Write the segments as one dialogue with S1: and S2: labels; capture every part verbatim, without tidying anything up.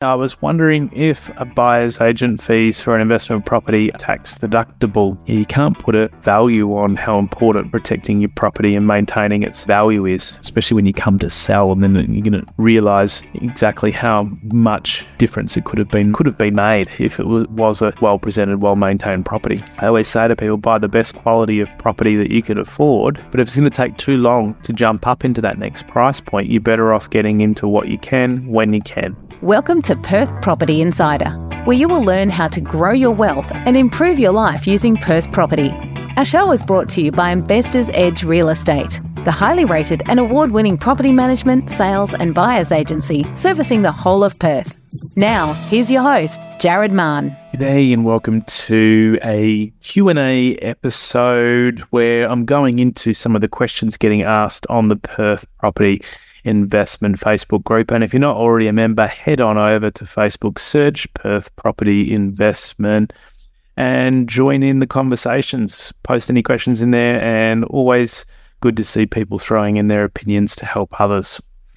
S1: I was wondering if a buyer's agent fees for an investment property are tax deductible. You can't put a value on how important protecting your property and maintaining its value is, especially when you come to sell, and then you're going to realise exactly how much difference it could have been could have been made if it was a well-presented, well-maintained property. I always say to people, buy the best quality of property that you can afford, but if it's going to take too long to jump up into that next price point, you're better off getting into what you can when you can.
S2: Welcome to Perth Property Insider, where you will learn how to grow your wealth and improve your life using Perth property. Our show is brought to you by Investors Edge Real Estate, the highly rated and award-winning property management, sales and buyers agency servicing the whole of Perth. Now, here's your host, Jared Mann.
S1: G'day and welcome to a Q and A episode where I'm going into some of the questions getting asked on the Perth Property Investment Facebook group. And if you're not already a member, head on over to Facebook, search Perth Property Investment and join in the conversations. Post any questions in there, and always good to see people throwing in their opinions to help others.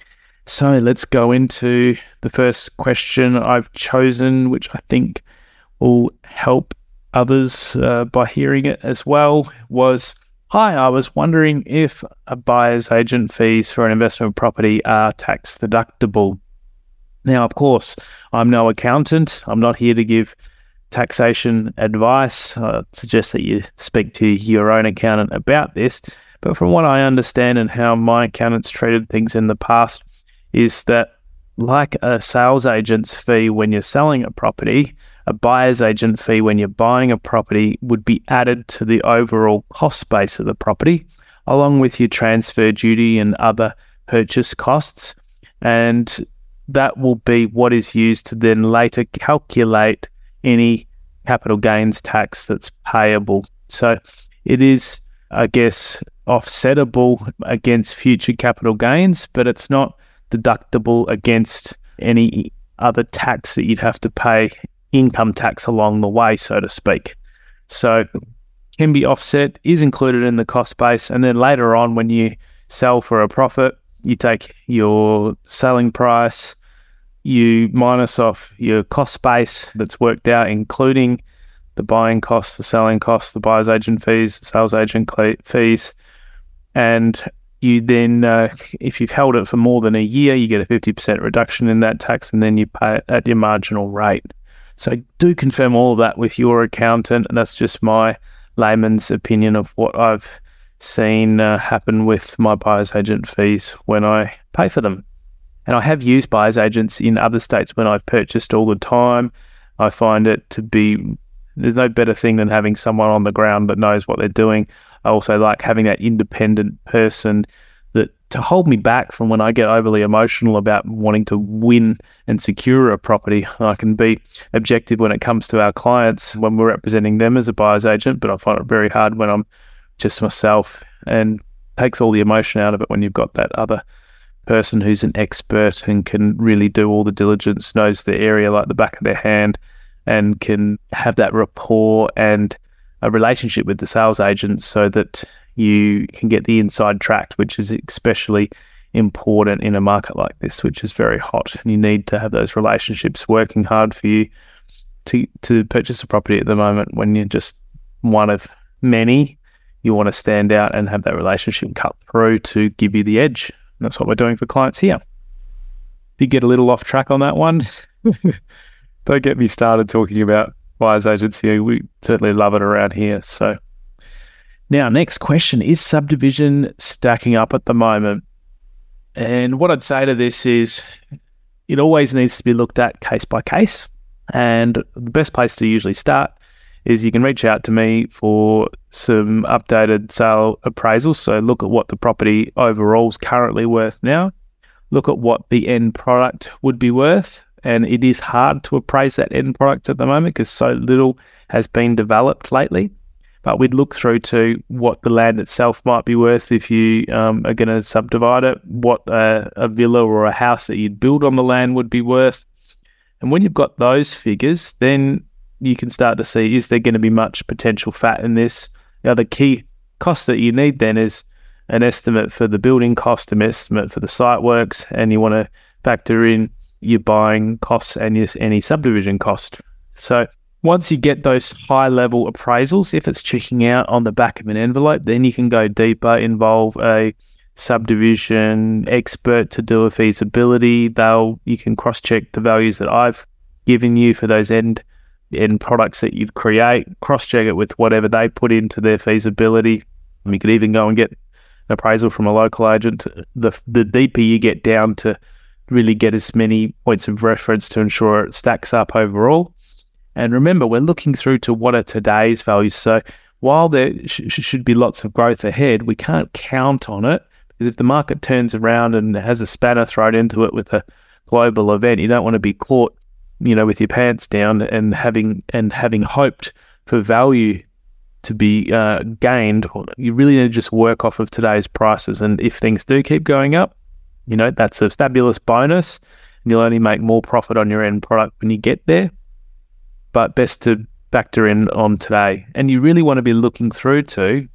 S1: So let's go into the first question I've chosen, which I think will help others uh, by hearing it as well, was, hi, I was wondering if a buyer's agent fees for an investment property are tax deductible. Now, of course, I'm no accountant. I'm not here to give taxation advice. I suggest that you speak to your own accountant about this. But from what I understand and how my accountants treated things in the past is that, like a sales agent's fee when you're selling a property, a buyer's agent fee when you're buying a property would be added to the overall cost base of the property, along with your transfer duty and other purchase costs. And that will be what is used to then later calculate any capital gains tax that's payable. So it is, I guess, offsettable against future capital gains, but it's not deductible against any other tax that you'd have to pay, income tax along the way, so to speak. So can be offset, is included in the cost base, and then later on when you sell for a profit, you take your selling price, you minus off your cost base that's worked out, including the buying costs, the selling costs, the buyer's agent fees, the sales agent fees, and you then, uh, if you've held it for more than a year, you get a fifty percent reduction in that tax, and then you pay it at your marginal rate. So do confirm all of that with your accountant, and that's just my layman's opinion of what I've seen uh, happen with my buyer's agent fees when I pay for them. And I have used buyer's agents in other states when I've purchased all the time. I find it to be, there's no better thing than having someone on the ground that knows what they're doing. I also like having that independent person that to hold me back from when I get overly emotional about wanting to win and secure a property. I can be objective when it comes to our clients when we're representing them as a buyer's agent, but I find it very hard when I'm just myself, and takes all the emotion out of it when you've got that other person who's an expert and can really do all the diligence, knows the area like the back of their hand, and can have that rapport and a relationship with the sales agent so that you can get the inside track, which is especially important in a market like this, which is very hot. And you need to have those relationships working hard for you to to purchase a property at the moment when you're just one of many. You want to stand out and have that relationship cut through to give you the edge. And that's what we're doing for clients here. Did get a little off track on that one. Don't get me started talking about buyer's agents here. We certainly love it around here. So now, next question, is subdivision stacking up at the moment? And what I'd say to this is it always needs to be looked at case by case. And the best place to usually start is you can reach out to me for some updated sale appraisals. So look at what the property overall is currently worth now. Look at what the end product would be worth. And it is hard to appraise that end product at the moment because so little has been developed lately. But we'd look through to what the land itself might be worth if you um, are going to subdivide it, what a, a villa or a house that you'd build on the land would be worth. And when you've got those figures, then you can start to see, is there going to be much potential fat in this? Now, the key cost that you need then is an estimate for the building cost, an estimate for the site works, and you want to factor in your buying costs and your, any subdivision cost. So once you get those high-level appraisals, if it's checking out on the back of an envelope, then you can go deeper, involve a subdivision expert to do a feasibility. They'll you can cross-check the values that I've given you for those end end products that you'd create, cross-check it with whatever they put into their feasibility. You could even go and get an appraisal from a local agent. The the deeper you get down to really get as many points of reference to ensure it stacks up overall. And remember, we're looking through to what are today's values. So while there sh- should be lots of growth ahead, we can't count on it, because if the market turns around and has a spanner thrown into it with a global event, you don't want to be caught, you know, with your pants down and having and having hoped for value to be uh, gained. You really need to just work off of today's prices. And if things do keep going up, you know, that's a fabulous bonus, and you'll only make more profit on your end product when you get there. But best to factor in on today. And you really want to be looking through to,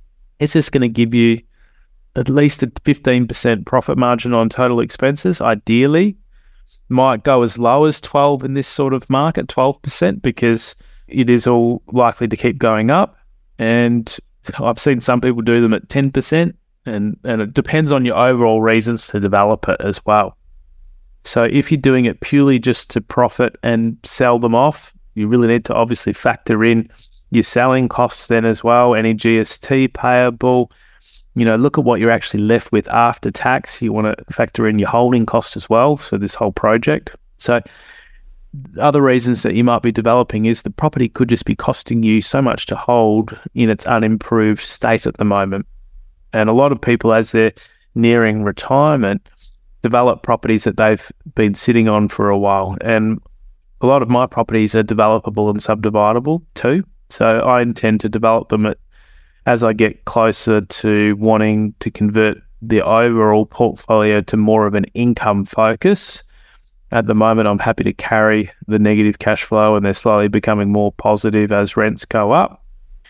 S1: is this going to give you at least a fifteen percent profit margin on total expenses? Ideally, might go as low as twelve in this sort of market, twelve percent, because it is all likely to keep going up. And I've seen some people do them at ten percent, and, and it depends on your overall reasons to develop it as well. So if you're doing it purely just to profit and sell them off, you really need to obviously factor in your selling costs then as well, any G S T payable. You know, look at what you're actually left with after tax. You want to factor in your holding cost as well, so this whole project. So other reasons that you might be developing is the property could just be costing you so much to hold in its unimproved state at the moment. And a lot of people, as they're nearing retirement, develop properties that they've been sitting on for a while. And a lot of my properties are developable and subdividable too. So I intend to develop them at, as I get closer to wanting to convert the overall portfolio to more of an income focus. At the moment, I'm happy to carry the negative cash flow, and they're slowly becoming more positive as rents go up.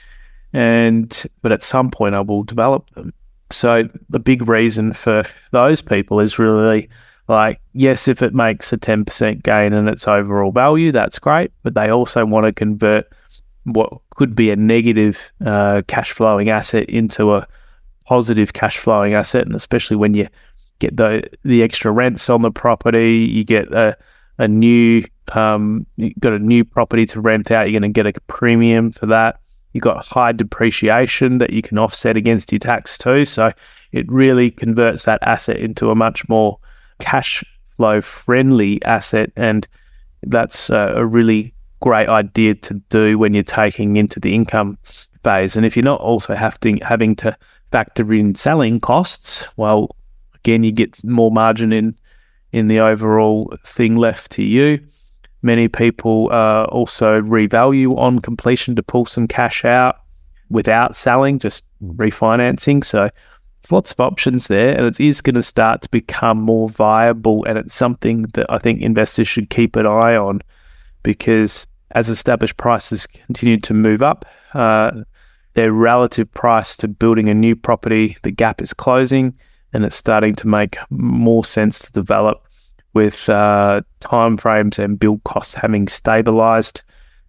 S1: And but at some point, I will develop them. So the big reason for those people is really like, yes, if it makes a ten percent gain in its overall value, that's great. But they also want to convert what could be a negative uh, cash flowing asset into a positive cash flowing asset. And especially when you get the the extra rents on the property, you get a a new um you got a new property to rent out, you're going to get a premium for that. You've got high depreciation that you can offset against your tax too. So it really converts that asset into a much more cash flow friendly asset, and that's uh, a really great idea to do when you're taking into the income phase. And if you're not also having having to factor in selling costs, well, again, you get more margin in in the overall thing left to you. Many people uh, also revalue on completion to pull some cash out without selling, just refinancing. So there's lots of options there, and it is going to start to become more viable, and it's something that I think investors should keep an eye on, because as established prices continue to move up, uh, their relative price to building a new property, the gap is closing, and it's starting to make more sense to develop with uh, timeframes and build costs having stabilized.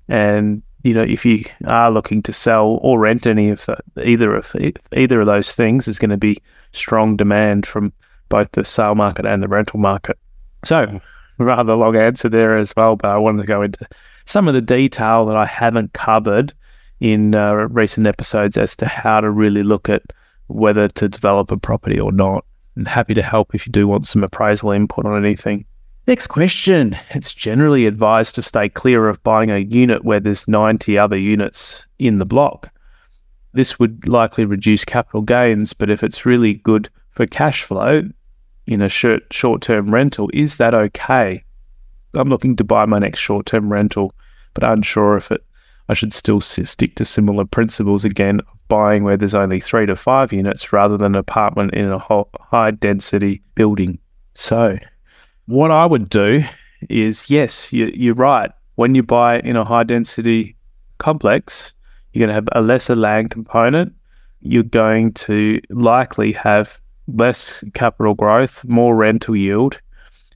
S1: And you know, if you are looking to sell or rent any of the, either of either of those things, there's going to be strong demand from both the sale market and the rental market. So, rather long answer there as well, but I wanted to go into some of the detail that I haven't covered in uh, recent episodes as to how to really look at whether to develop a property or not. And happy to help if you do want some appraisal input on anything. Next question. It's generally advised to stay clear of buying a unit where there's ninety other units in the block. This would likely reduce capital gains, but if it's really good for cash flow in a short, short-term rental, is that okay? I'm looking to buy my next short-term rental, but unsure if it I should still stick to similar principles again, buying where there's only three to five units rather than an apartment in a high density building. So what I would do is, yes, you, you're right. When you buy in a high density complex, you're going to have a lesser land component. You're going to likely have less capital growth, more rental yield,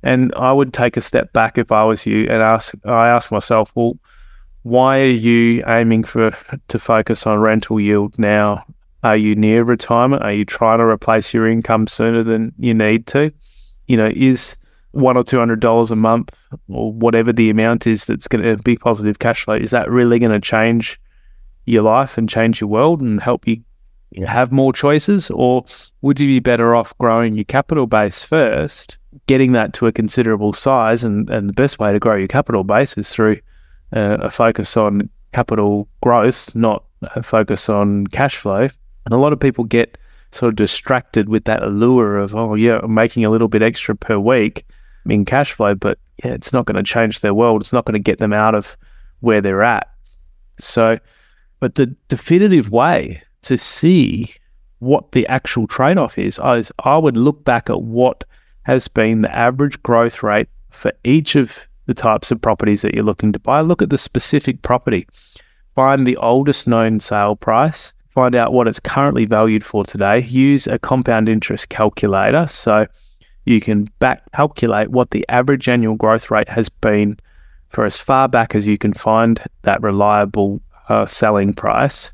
S1: And I would take a step back if I was you and ask, I ask myself, well, why are you aiming for to focus on rental yield now? Are you near retirement? Are you trying to replace your income sooner than you need to? You know, is one or two hundred dollars a month or whatever the amount is that's going to be positive cash flow, is that really going to change your life and change your world and help you, you know, have more choices? Or would you be better off growing your capital base first, getting that to a considerable size? And, and the best way to grow your capital base is through uh, a focus on capital growth, not a focus on cash flow. And a lot of people get sort of distracted with that allure of, oh yeah, I'm making a little bit extra per week in cash flow, but yeah, it's not going to change their world. It's not going to get them out of where they're at. So, but the definitive way to see what the actual trade-off is, is I would look back at what has been the average growth rate for each of the types of properties that you're looking to buy. Look at the specific property, find the oldest known sale price, find out what it's currently valued for today, use a compound interest calculator so you can back calculate what the average annual growth rate has been for as far back as you can find that reliable uh, selling price.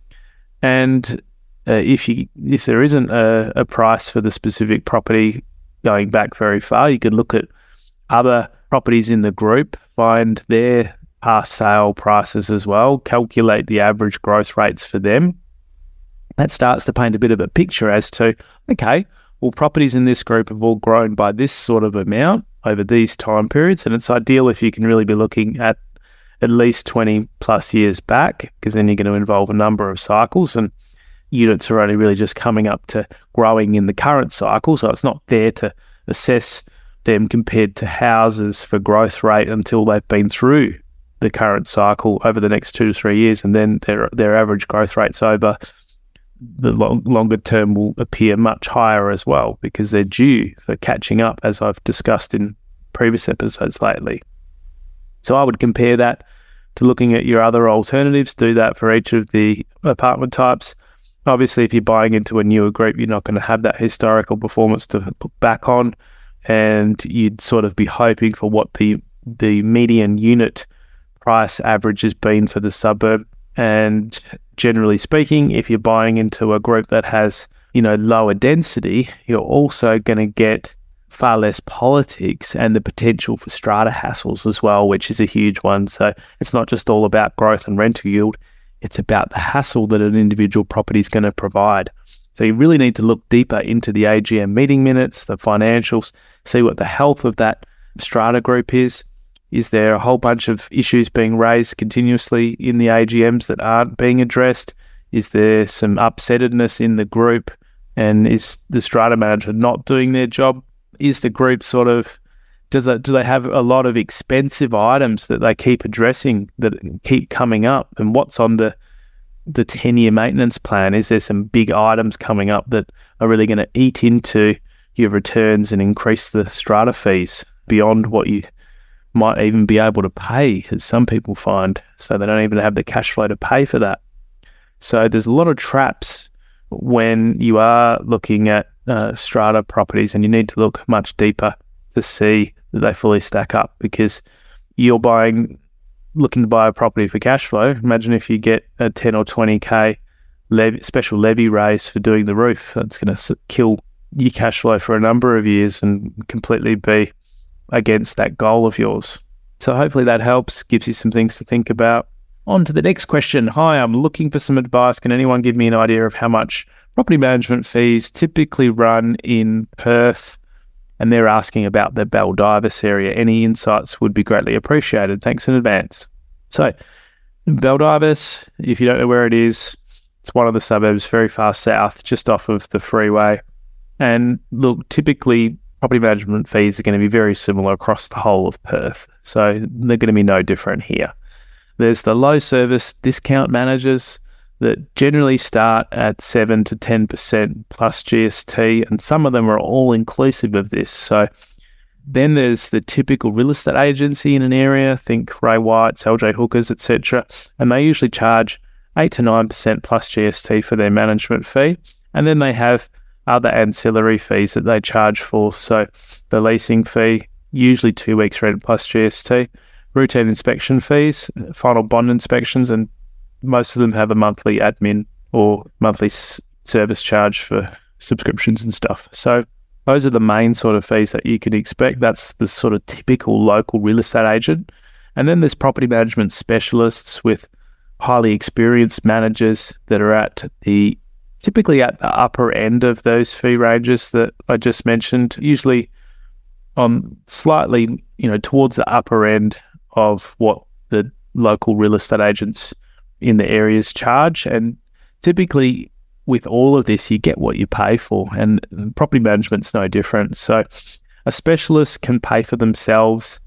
S1: And uh, if you if there isn't a, a price for the specific property going back very far, you could look at other properties in the group, find their past sale prices as well, calculate the average growth rates for them. That starts to paint a bit of a picture as to, okay, well, properties in this group have all grown by this sort of amount over these time periods. And it's ideal if you can really be looking at at least twenty plus years back, because then you're going to involve a number of cycles, and units are only really just coming up to growing in the current cycle. So it's not fair to assess them compared to houses for growth rate until they've been through the current cycle over the next two to three years. And then their their average growth rates over the long, longer term will appear much higher as well, because they're due for catching up, as I've discussed in previous episodes lately. So I would compare that to looking at your other alternatives. Do that for each of the apartment types. Obviously, if you're buying into a newer group, you're not going to have that historical performance to look back on, and you'd sort of be hoping for what the the median unit price average has been for the suburb. And generally speaking, if you're buying into a group that has, you know, lower density, you're also going to get far less politics and the potential for strata hassles as well, which is a huge one. So it's not just all about growth and rental yield, it's about the hassle that an individual property is going to provide. So you really need to look deeper into the A G M meeting minutes, the financials, see what the health of that strata group is. Is there a whole bunch of issues being raised continuously in the A G Ms that aren't being addressed? Is there some upsettedness in the group? And is the strata manager not doing their job? Is the group sort of, does it, do they have a lot of expensive items that they keep addressing that keep coming up? And what's on the the ten-year maintenance plan? Is there some big items coming up that are really going to eat into your returns and increase the strata fees beyond what you might even be able to pay, as some people find, so they don't even have the cash flow to pay for that. So there's a lot of traps when you are looking at uh, strata properties, and you need to look much deeper to see that they fully stack up, because you're buying, looking to buy a property for cash flow. Imagine if you get a ten or twenty K levy, special levy raise for doing the roof. That's going to kill your cash flow for a number of years and completely be against that goal of yours. So hopefully that helps, gives you some things to think about. On to the next question. Hi, I'm looking for some advice. Can anyone give me an idea of how much property management fees typically run in Perth? And they're asking about the Baldivis area. Any insights would be greatly appreciated. Thanks in advance. So Baldivis, if you don't know where it is, it's one of the suburbs very far south, just off of the freeway. And look, typically property management fees are going to be very similar across the whole of Perth. So they're going to be no different here. There's the low service discount managers that generally start at seven to ten percent plus G S T, and some of them are all inclusive of this. So then there's the typical real estate agency in an area, think Ray White's, L J Hookers, et cetera, and they usually charge eight to nine percent plus G S T for their management fee. And then they have other ancillary fees that they charge for. So the leasing fee, usually two weeks rent plus G S T, routine inspection fees, final bond inspections, and most of them have a monthly admin or monthly s- service charge for subscriptions and stuff. So those are the main sort of fees that you can expect. That's the sort of typical local real estate agent. And then there's property management specialists with highly experienced managers that are at the typically at the upper end of those fee ranges that I just mentioned, usually on slightly, you know, towards the upper end of what the local real estate agents in the areas charge. And typically with all of this, you get what you pay for, and property management's no different. So a specialist can pay for themselves.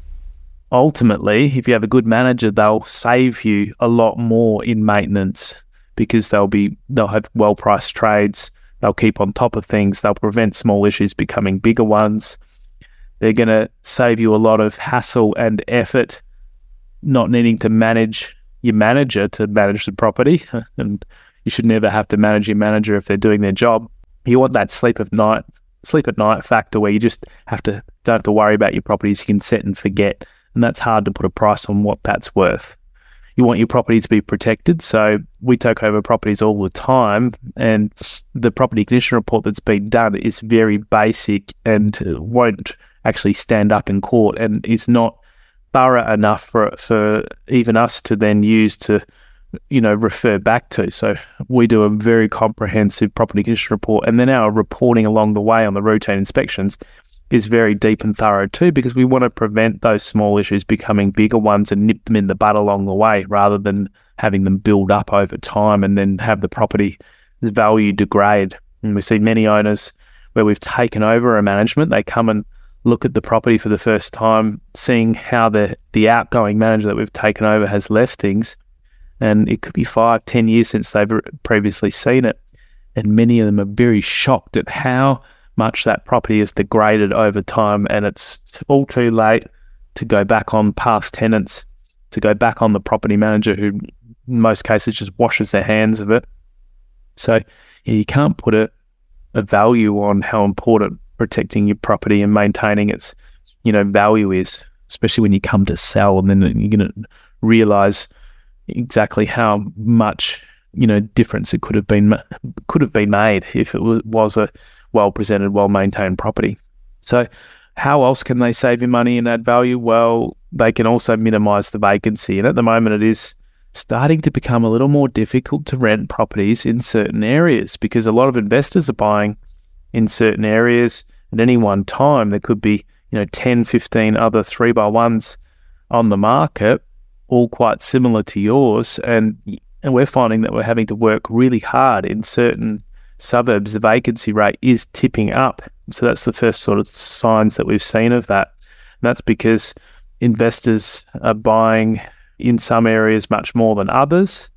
S1: Ultimately, if you have a good manager, they'll save you a lot more in maintenance because they'll be they'll have well-priced trades. They'll keep on top of things. They'll prevent small issues becoming bigger ones. They're going to save you a lot of hassle and effort, not needing to manage your manager to manage the property. And you should never have to manage your manager if they're doing their job. You want that sleep of night, sleep at night factor where you just have to don't have to worry about your properties. You can set and forget, and that's hard to put a price on what that's worth. You want your property to be protected, so we take over properties all the time, and the property condition report that's been done is very basic and won't actually stand up in court, and is not thorough enough for for even us to then use to, you know, refer back to. So we do a very comprehensive property condition report, and then our reporting along the way on the routine inspections is very deep and thorough too, because we want to prevent those small issues becoming bigger ones and nip them in the bud along the way, rather than having them build up over time and then have the property value degrade. And we see many owners where we've taken over a management, they come and look at the property for the first time, seeing how the the outgoing manager that we've taken over has left things. And it could be five, ten years since they've previously seen it. And many of them are very shocked at how much that property has degraded over time, and it's all too late to go back on past tenants, to go back on the property manager who in most cases just washes their hands of it. So yeah, you can't put a, a value on how important protecting your property and maintaining its, you know, value is, especially when you come to sell, and then you're going to realize exactly how much, you know, difference it could have been could have been made if it was a well-presented, well-maintained property. So how else can they save you money and add value? Well, they can also minimize the vacancy. And at the moment, it is starting to become a little more difficult to rent properties in certain areas, because a lot of investors are buying in certain areas at any one time. There could be, you know, ten, fifteen other three by ones on the market, all quite similar to yours. And, and we're finding that we're having to work really hard in certain suburbs. The vacancy rate is tipping up. So that's the first sort of signs that we've seen of that. And that's because investors are buying in some areas much more than others.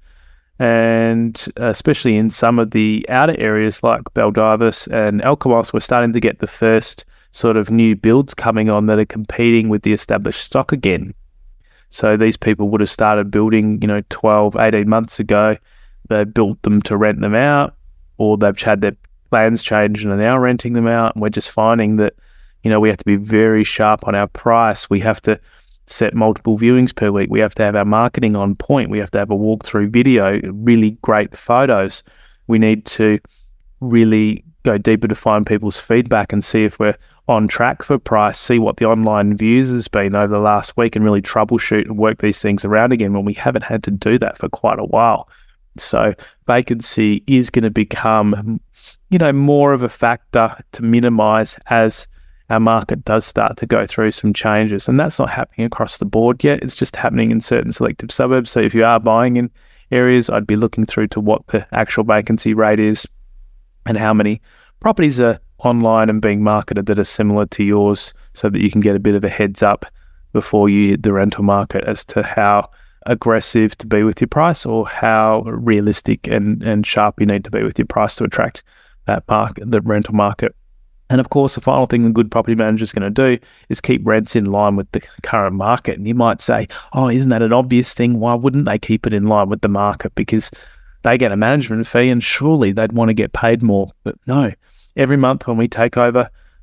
S1: And especially in some of the outer areas like Baldivis and Alkimos, we're starting to get the first sort of new builds coming on that are competing with the established stock again. So these people would have started building, you know, twelve, eighteen months ago. They built them to rent them out, or they've had their plans changed and are now renting them out. And we're just finding that, you know, we have to be very sharp on our price. We have to set multiple viewings per week. We have to have our marketing on point. We have to have a walkthrough video, really great photos. We need to really go deeper to find people's feedback and see if we're on track for price, see what the online views has been over the last week, and really troubleshoot and work these things around again when we haven't had to do that for quite a while. So vacancy is going to become, you know, more of a factor to minimize as our market does start to go through some changes. And that's not happening across the board yet. It's just happening in certain selective suburbs. So if you are buying in areas, I'd be looking through to what the actual vacancy rate is and how many properties are online and being marketed that are similar to yours, so that you can get a bit of a heads up before you hit the rental market as to how aggressive to be with your price, or how realistic and, and sharp you need to be with your price to attract that market, the rental market. And of course, the final thing a good property manager is going to do is keep rents in line with the current market. And you might say, oh, isn't that an obvious thing? Why wouldn't they keep it in line with the market? Because they get a management fee and surely they'd want to get paid more. But no, every month when we take over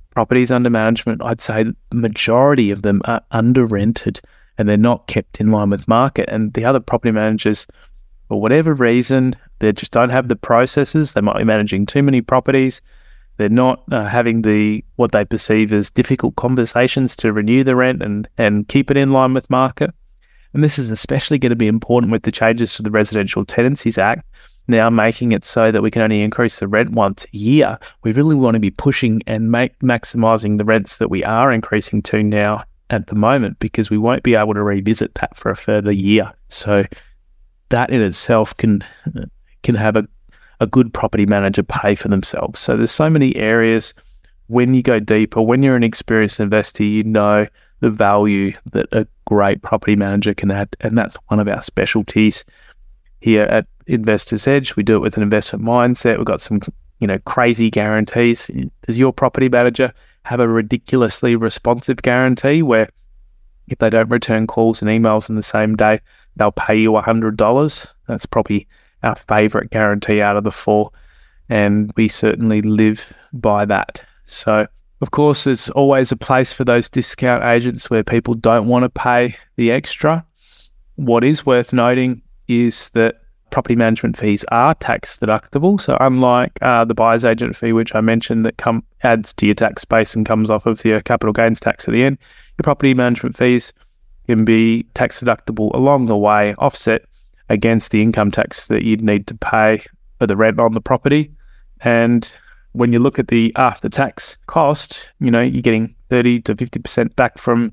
S1: properties under management, I'd say the majority of them are under rented and they're not kept in line with market. And the other property managers, for whatever reason, they just don't have the processes. They might be managing too many properties. They're not uh, having the what they perceive as difficult conversations to renew the rent and, and keep it in line with market. And this is especially going to be important with the changes to the Residential Tenancies Act, now making it so that we can only increase the rent once a year. We really want to be pushing and make maximising the rents that we are increasing to now at the moment, because we won't be able to revisit that for a further year. So that in itself can can have a, a good property manager pay for themselves. So there's so many areas. When you go deeper, when you're an experienced investor, you know the value that a great property manager can add, and that's one of our specialties here at Investors Edge. We do it with an investment mindset. We've got some, you know, crazy guarantees. Does your property manager have a ridiculously responsive guarantee where if they don't return calls and emails in the same day, they'll pay you one hundred dollars? That's probably our favourite guarantee out of the four, and we certainly live by that. So, of course, there's always a place for those discount agents where people don't want to pay the extra. What is worth noting is that property management fees are tax deductible. So unlike uh, the buyer's agent fee, which I mentioned that come adds to your tax base and comes off of your capital gains tax at the end, your property management fees can be tax deductible along the way, offset against the income tax that you'd need to pay for the rent on the property. And when you look at the after-tax cost, you know, you're getting thirty to fifty percent back from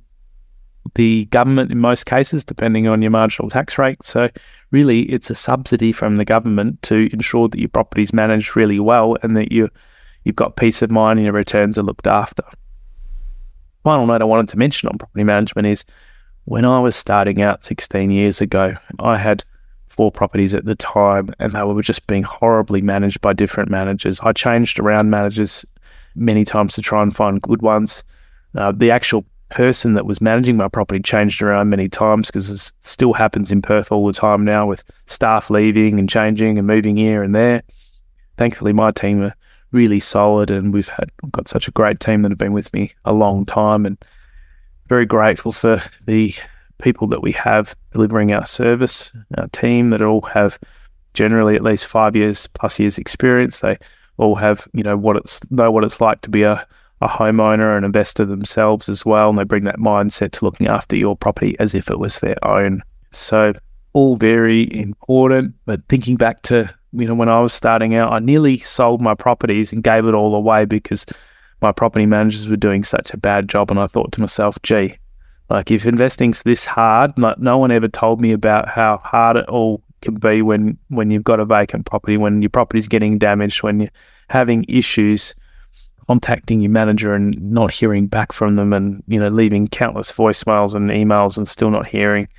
S1: the government in most cases, depending on your marginal tax rate. So really, it's a subsidy from the government to ensure that your property's managed really well and that you, you've got peace of mind and your returns are looked after. Final note I wanted to mention on property management is when I was starting out sixteen years ago, I had four properties at the time and they were just being horribly managed by different managers. I changed around managers many times to try and find good ones. Uh, the actual person that was managing my property changed around many times because it still happens in Perth all the time now with staff leaving and changing and moving here and there. Thankfully, my team are really solid and we've had got such a great team that have been with me a long time, and very grateful for the people that we have delivering our service, our team that all have generally at least five years plus years experience. They all have, you know, what it's know what it's like to be a, a homeowner and investor themselves as well. And they bring that mindset to looking after your property as if it was their own. So all very important. But thinking back to, you know, when I was starting out, I nearly sold my properties and gave it all away because my property managers were doing such a bad job. And I thought to myself, gee, like if investing's this hard, like no one ever told me about how hard it all can be when, when you've got a vacant property, when your property's getting damaged, when you're having issues, contacting your manager and not hearing back from them, and, you know, leaving countless voicemails and emails and still not hearing.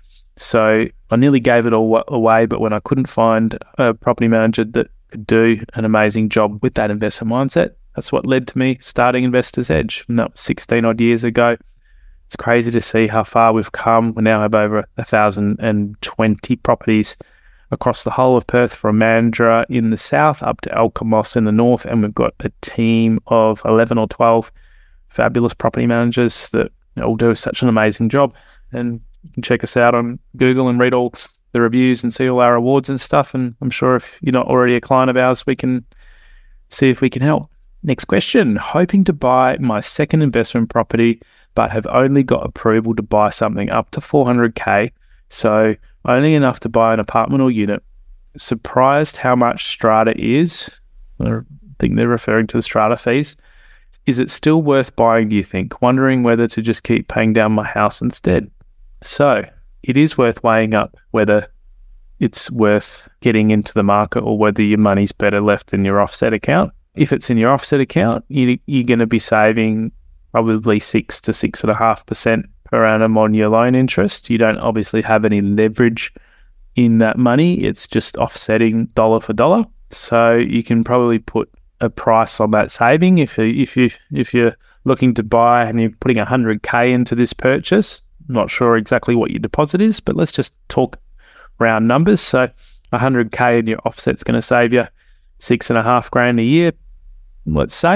S1: So I nearly gave it all away, but when I couldn't find a property manager that could do an amazing job with that investor mindset, that's what led to me starting Investors Edge. And that was sixteen odd years ago. It's crazy to see how far we've come. We now have over one thousand twenty properties across the whole of Perth, from Mandurah in the south up to Alkimos in the north. And we've got a team of eleven or twelve fabulous property managers that all do such an amazing job. And you can check us out on Google and read all the reviews and see all our awards and stuff. And I'm sure if you're not already a client of ours, we can see if we can help. Next question. Hoping to buy my second investment property, but have only got approval to buy something up to four hundred K, so only enough to buy an apartment or unit. Surprised how much strata is. I think they're referring to the strata fees. Is it still worth buying, do you think? Wondering whether to just keep paying down my house instead. So it is worth weighing up whether it's worth getting into the market or whether your money's better left in your offset account. If it's in your offset account, you, you're going to be saving probably six to six and a half percent per annum on your loan interest. You don't obviously have any leverage in that money. It's just offsetting dollar for dollar. So you can probably put a price on that saving. If you, if you if you're looking to buy and you're putting one hundred K into this purchase, I'm not sure exactly what your deposit is, but let's just talk round numbers. So one hundred K in your offset's going to save you six and a half grand a year, let's say.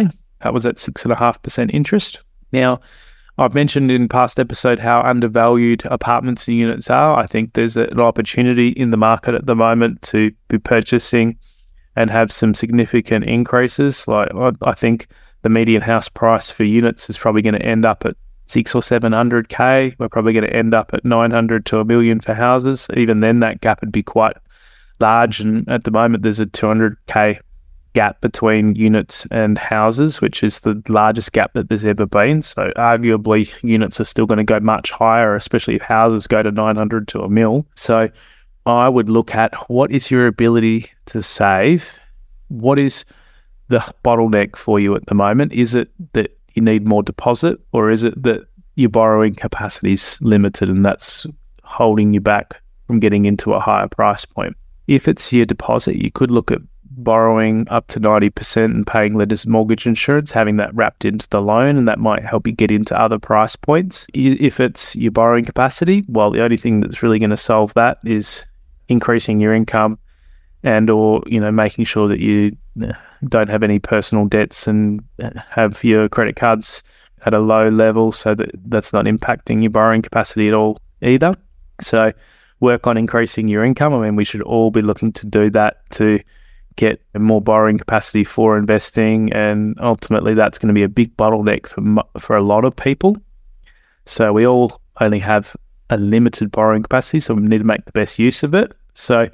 S1: That was at six point five percent interest. Now, I've mentioned in past episode how undervalued apartments and units are. I think there's an opportunity in the market at the moment to be purchasing and have some significant increases. Like I think the median house price for units is probably going to end up at six or seven hundred K. We're probably going to end up at nine hundred to a million for houses. Even then, that gap would be quite large. And at the moment, there's a two hundred K gap between units and houses, which is the largest gap that there's ever been. So arguably units are still going to go much higher, especially if houses go to nine hundred to a mil. So I would look at what is your ability to save? What is the bottleneck for you at the moment? Is it that you need more deposit, or is it that your borrowing capacity is limited and that's holding you back from getting into a higher price point? If it's your deposit, you could look at borrowing up to ninety percent and paying lender's mortgage insurance, having that wrapped into the loan, and that might help you get into other price points. If it's your borrowing capacity, well, the only thing that's really going to solve that is increasing your income and or, you know, making sure that you don't have any personal debts and have your credit cards at a low level so that that's not impacting your borrowing capacity at all either. So work on increasing your income. I mean, we should all be looking to do that to get more borrowing capacity for investing, and ultimately that's going to be a big bottleneck for for a lot of people. So we all only have a limited borrowing capacity, so we need to make the best use of it. So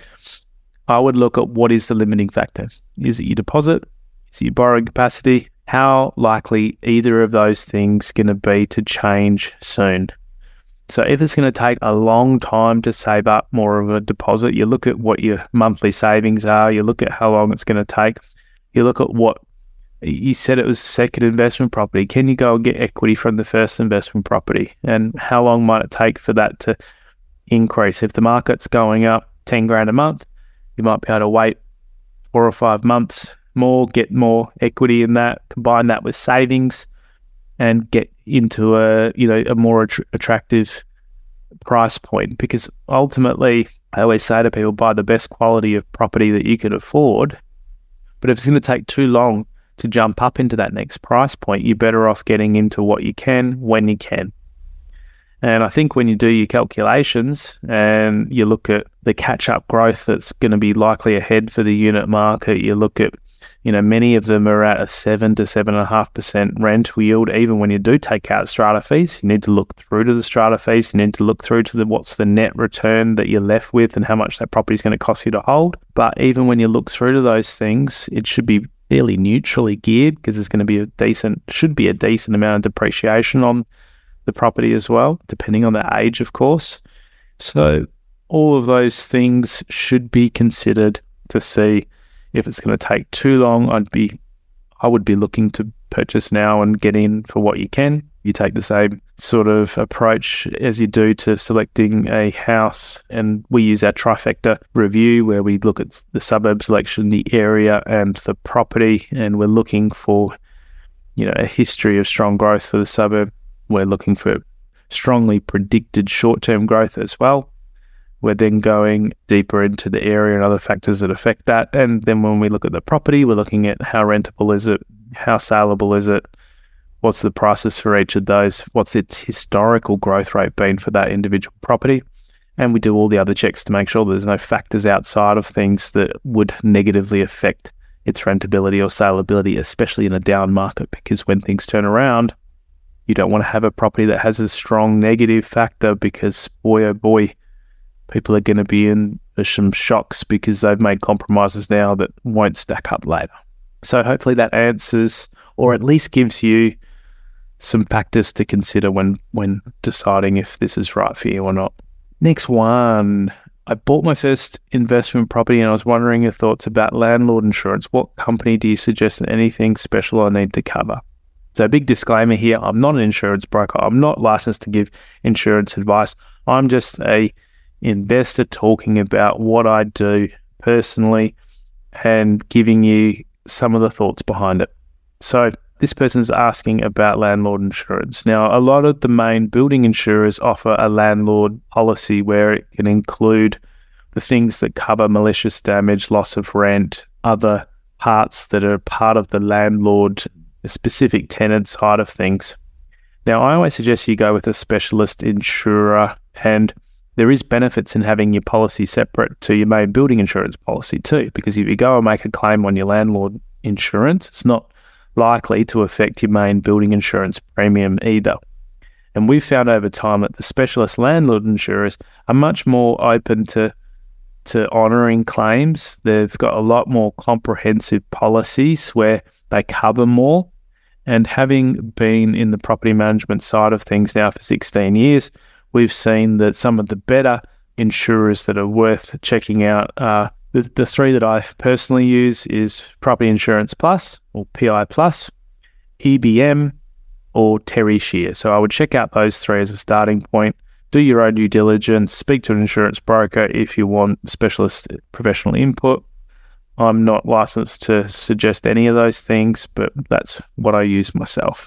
S1: I would look at what is the limiting factor. Is it your deposit? Is it your borrowing capacity? How likely either of those things going to be to change soon? So if it's going to take a long time to save up more of a deposit, you look at what your monthly savings are, you look at how long it's going to take, you look at what, you said it was second investment property. Can you go and get equity from the first investment property? And how long might it take for that to increase? If the market's going up ten grand a month, you might be able to wait four or five months more, get more equity in that, combine that with savings, and get into a, you know, a more att- attractive price point. Because ultimately, I always say to people, buy the best quality of property that you can afford. But if it's going to take too long to jump up into that next price point, you're better off getting into what you can when you can. And I think when you do your calculations and you look at the catch-up growth that's going to be likely ahead for the unit market, you look at, you know, many of them are at a seven to seven and a half percent rental yield. Even when you do take out strata fees, you need to look through to the strata fees. You need to look through to the what's the net return that you're left with and how much that property is going to cost you to hold. But even when you look through to those things, it should be fairly neutrally geared because there's going to be a decent, should be a decent amount of depreciation on the property as well, depending on the age, of course. So all of those things should be considered to see if it's going to take too long. I'd be, I would be looking to purchase now and get in for what you can. You take the same sort of approach as you do to selecting a house, and we use our trifecta review where we look at the suburb selection, the area, and the property, and we're looking for, you know, a history of strong growth for the suburb. We're looking for strongly predicted short-term growth as well. We're then going deeper into the area and other factors that affect that. And then when we look at the property, we're looking at how rentable is it, how saleable is it, what's the prices for each of those, what's its historical growth rate been for that individual property. And we do all the other checks to make sure there's no factors outside of things that would negatively affect its rentability or saleability, especially in a down market, because when things turn around, you don't want to have a property that has a strong negative factor because, boy, oh boy, people are going to be in some shocks because they've made compromises now that won't stack up later. So hopefully that answers, or at least gives you some factors to consider when, when deciding if this is right for you or not. Next one. I bought my first investment property and I was wondering your thoughts about landlord insurance. What company do you suggest and anything special I need to cover? So a big disclaimer here, I'm not an insurance broker. I'm not licensed to give insurance advice. I'm just a investor talking about what I do personally and giving you some of the thoughts behind it. So this person's asking about landlord insurance. Now, a lot of the main building insurers offer a landlord policy where it can include the things that cover malicious damage, loss of rent, other parts that are part of the landlord the specific tenant side of things. Now, I always suggest you go with a specialist insurer, and there is benefits in having your policy separate to your main building insurance policy too, because if you go and make a claim on your landlord insurance, it's not likely to affect your main building insurance premium either. And we've found over time that the specialist landlord insurers are much more open to to honouring claims. They've got a lot more comprehensive policies where they cover more. And having been in the property management side of things now for sixteen years, we've seen that some of the better insurers that are worth checking out are the, the three that I personally use is Property Insurance Plus or P I Plus, E B M, or Terry Shear. So I would check out those three as a starting point. Do your own due diligence, speak to an insurance broker if you want specialist professional input. I'm not licensed to suggest any of those things, but that's what I use myself.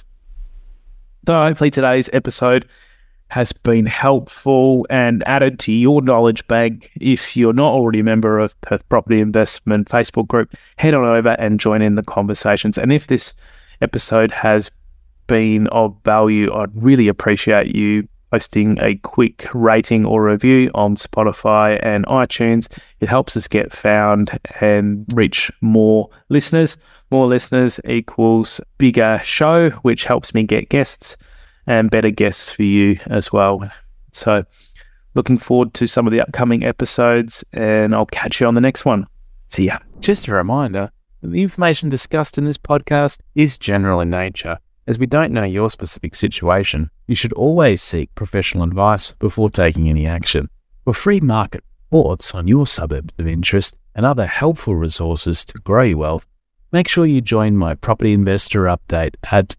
S1: So hopefully today's episode has been helpful and added to your knowledge bank. If you're not already a member of Perth Property Investment Facebook group, head on over and join in the conversations. And if this episode has been of value, I'd really appreciate you posting a quick rating or review on Spotify and iTunes. It helps us get found and reach more listeners. More listeners equals bigger show, which helps me get guests and better guests for you as well. So looking forward to some of the upcoming episodes, and I'll catch you on the next one. See ya. Just a reminder, the information discussed in this podcast is general in nature. As we don't know your specific situation, you should always seek professional advice before taking any action. For free market reports on your suburbs of interest and other helpful resources to grow your wealth, make sure you join my property investor update at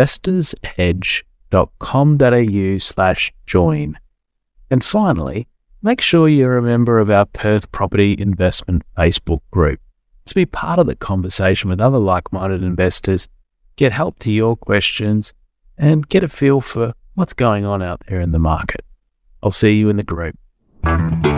S1: investorsedge.com.au slash join. And finally, make sure you're a member of our Perth Property Investment Facebook group to be part of the conversation with other like-minded investors, get help to your questions, and get a feel for what's going on out there in the market. I'll see you in the group.